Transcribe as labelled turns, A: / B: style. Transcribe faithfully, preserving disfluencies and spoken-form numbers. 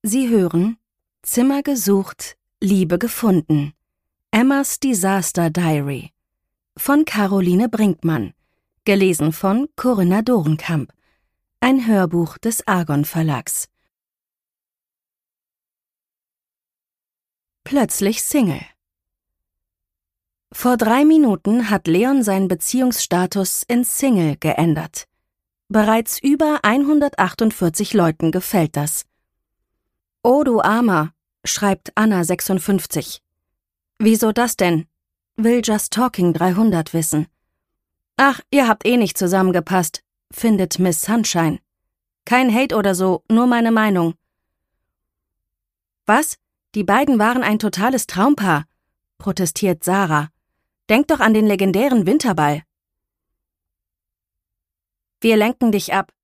A: Sie hören Zimmer gesucht, Liebe gefunden. Emmas Disaster Diary von Caroline Brinkmann, gelesen von Corinna Dorenkamp. Ein Hörbuch des Argon Verlags. Plötzlich Single. Vor drei Minuten hat Leon seinen Beziehungsstatus in Single geändert. Bereits über hundertachtundvierzig Leuten gefällt das. Oh du Armer, schreibt Anna sechsundfünfzig. Wieso das denn? Will Just Talking dreihundert wissen. Ach, ihr habt eh nicht zusammengepasst, findet Miss Sunshine. Kein Hate oder so, nur meine Meinung. Was? Die beiden waren ein totales Traumpaar, protestiert Sarah. Denk doch an den legendären Winterball. Wir lenken dich ab.